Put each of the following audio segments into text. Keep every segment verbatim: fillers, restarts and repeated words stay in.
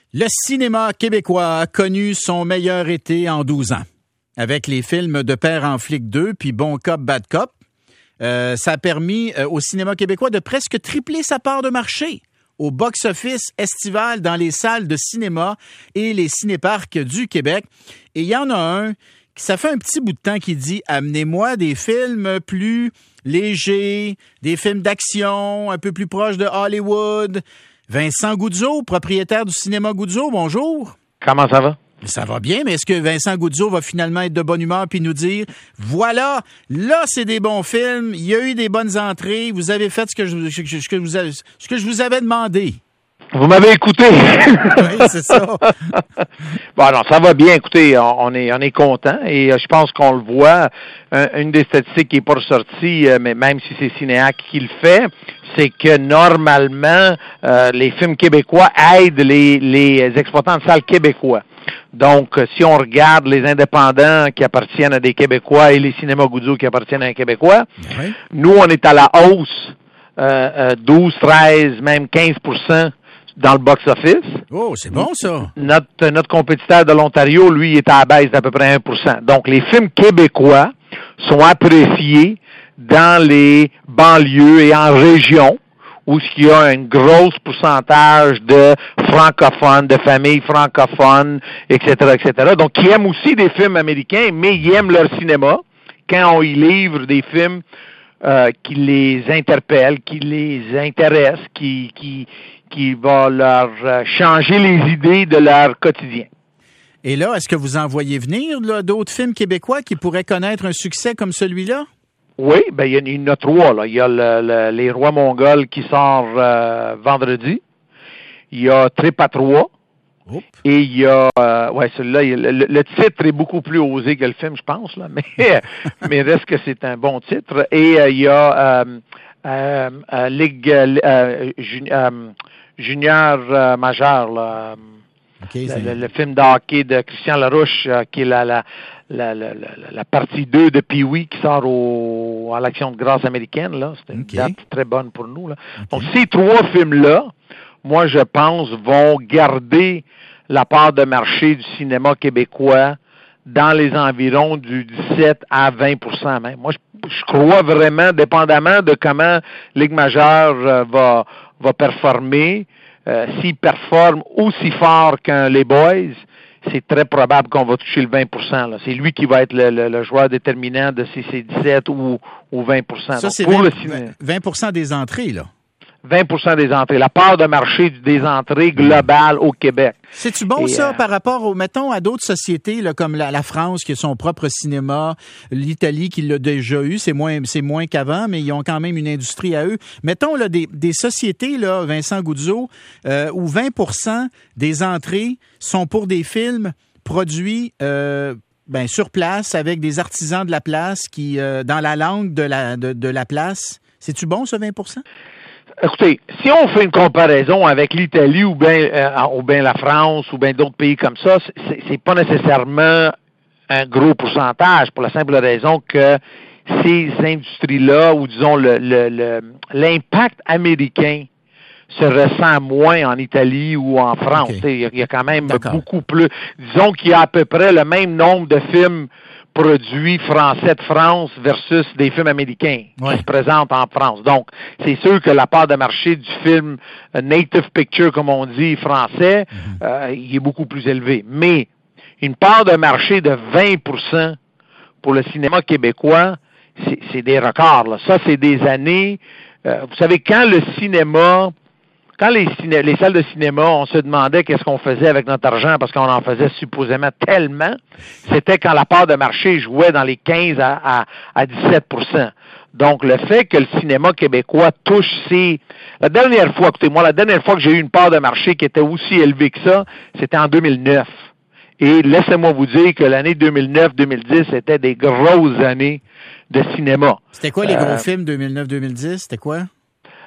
Le cinéma québécois a connu son meilleur été en douze ans. Avec les films de Père en flic deux puis Bon cop, bad cop, euh, ça a permis euh, au cinéma québécois de presque tripler sa part de marché au box-office estival dans les salles de cinéma et les cinéparcs du Québec. Et il y en a un qui, ça fait un petit bout de temps qui dit « Amenez-moi des films plus légers, des films d'action, un peu plus proches de Hollywood. » Vincent Goudzo, propriétaire du cinéma Goudzo, bonjour. Comment ça va? Ça va bien, mais est-ce que Vincent Goudzo va finalement être de bonne humeur puis nous dire « Voilà, là, c'est des bons films, il y a eu des bonnes entrées, vous avez fait ce que je, ce que vous, avez, ce que je vous avais demandé. » Vous m'avez écouté. Oui, c'est ça. Bon, alors, ça va bien. Écoutez, on, on est on est content et euh, je pense qu'on le voit. Un, une des statistiques qui n'est pas ressortie, euh, mais même si c'est Cinéac qui le fait, c'est que normalement, euh, les films québécois aident les, les exploitants de salles québécois. Donc, si on regarde les indépendants qui appartiennent à des Québécois et les cinémas Goudzo qui appartiennent à un Québécois, oui. Nous, on est à la hausse, euh, euh, douze, treize, même quinze pour cent dans le box-office. Oh, c'est bon, ça. Notre, notre compétiteur de l'Ontario, lui, est à la baisse d'à peu près un pour cent. Donc, les films québécois sont appréciés dans les banlieues et en région où il y a un gros pourcentage de francophones, de familles francophones, et cetera, et cetera. Donc, qui aiment aussi des films américains, mais ils aiment leur cinéma quand on y livre des films euh, qui les interpellent, qui les intéressent, qui, qui, qui va leur changer les idées de leur quotidien. Et là, est-ce que vous en voyez venir là, d'autres films québécois qui pourraient connaître un succès comme celui-là? Oui, ben il y, il y en a trois. Là. Il y a le, le, Les Rois Mongols qui sort euh, vendredi. Il y a Trip à trois. Oups. Et il y a... Euh, ouais, celui-là, il, le, le titre est beaucoup plus osé que le film, je pense, là, mais, mais reste que c'est un bon titre. Et euh, il y a euh, euh, euh, Ligue euh, juni, euh, Junior euh, Majeur, là. Okay, le, le, le film de hockey de Christian Larouche, euh, qui est la, la, la, la, la, la partie deux de Pee-Wee qui sort au, à l'Action de grâce américaine. Là. C'est une okay. date très bonne pour nous. Là. Okay. Donc, ces trois films-là, moi, je pense, vont garder la part de marché du cinéma québécois dans les environs du dix-sept à vingt pour cent même. Moi, je, je crois vraiment, dépendamment de comment Ligue majeure euh, va, va performer, Euh, s'il performe aussi fort qu'un Les Boys, c'est très probable qu'on va toucher le vingt pour cent. Là. C'est lui qui va être le, le, le joueur déterminant de si c'est dix-sept ou, ou vingt pour cent. Ça, Donc, c'est pour vingt, le ciné... vingt pour cent des entrées, là. vingt pour cent des entrées. La part de marché des entrées globales au Québec. C'est-tu bon, Et, ça, euh... par rapport, au, mettons, à d'autres sociétés, là, comme la, la France, qui a son propre cinéma, l'Italie, qui l'a déjà eu, c'est moins, c'est moins qu'avant, mais ils ont quand même une industrie à eux. Mettons, là, des, des sociétés, là, Vincent Goudzo, euh, où vingt pour cent des entrées sont pour des films produits, euh, ben, sur place, avec des artisans de la place, qui, euh, dans la langue de la, de, de la place. C'est-tu bon, ce vingt pour cent? Écoutez, si on fait une comparaison avec l'Italie ou bien euh, ou bien la France ou bien d'autres pays comme ça, c'est, c'est pas nécessairement un gros pourcentage pour la simple raison que ces industries-là, ou disons le, le, le l'impact américain se ressent moins en Italie ou en France. Okay. Il y a quand même D'accord. beaucoup plus. Disons qu'il y a à peu près le même nombre de films produits français de France versus des films américains ouais. qui se présentent en France. Donc, c'est sûr que la part de marché du film native picture, comme on dit, français, mm-hmm. euh, il est beaucoup plus élevé. Mais une part de marché de vingt pour cent pour le cinéma québécois, c'est, c'est des records. Là. Ça, c'est des années... Euh, vous savez, quand le cinéma... Quand les, ciné- les salles de cinéma, on se demandait qu'est-ce qu'on faisait avec notre argent parce qu'on en faisait supposément tellement, c'était quand la part de marché jouait dans les quinze à, à, à dix-sept pour cent. Donc, le fait que le cinéma québécois touche ces... La dernière fois, écoutez-moi, la dernière fois que j'ai eu une part de marché qui était aussi élevée que ça, c'était en deux mille neuf. Et laissez-moi vous dire que l'année deux mille neuf deux mille dix, c'était des grosses années de cinéma. C'était quoi les gros euh, films deux mille neuf deux mille dix? C'était quoi?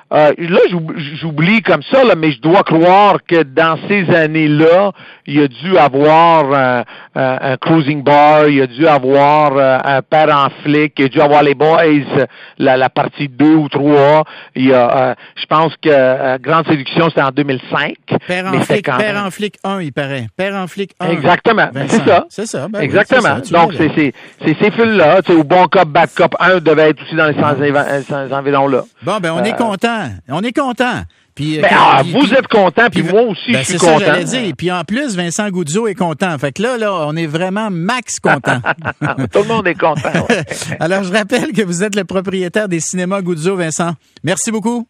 Euh, là, j'oublie comme ça, là, mais je dois croire que dans ces années-là, il y a dû avoir un, un, un cruising bar, il y a dû avoir un père en flic, il y a dû avoir les boys, la, la partie deux ou trois. Il y a, euh, je pense que euh, Grande Séduction, c'était en deux mille cinq. Père en flic, Père en flic un, il paraît. Père en flic un. Exactement. C'est ça. C'est ça. Ben Exactement. oui, c'est ça. Donc, c'est, c'est, c'est ces fils-là. Tu sais, au Bon Cop, Bad Cop un devait être aussi dans les cent environs-là. Bon, ben, on euh, est content. On est content. Puis, ben, puis, ah, puis, vous puis, êtes content, puis moi aussi, ben, je suis c'est content. C'est ça, j'allais dire. Puis en plus, Vincent Goudzo est content. Fait que là, là, on est vraiment max content. Tout le monde est content. Ouais. Alors, je rappelle que vous êtes le propriétaire des cinémas Goudzo, Vincent. Merci beaucoup.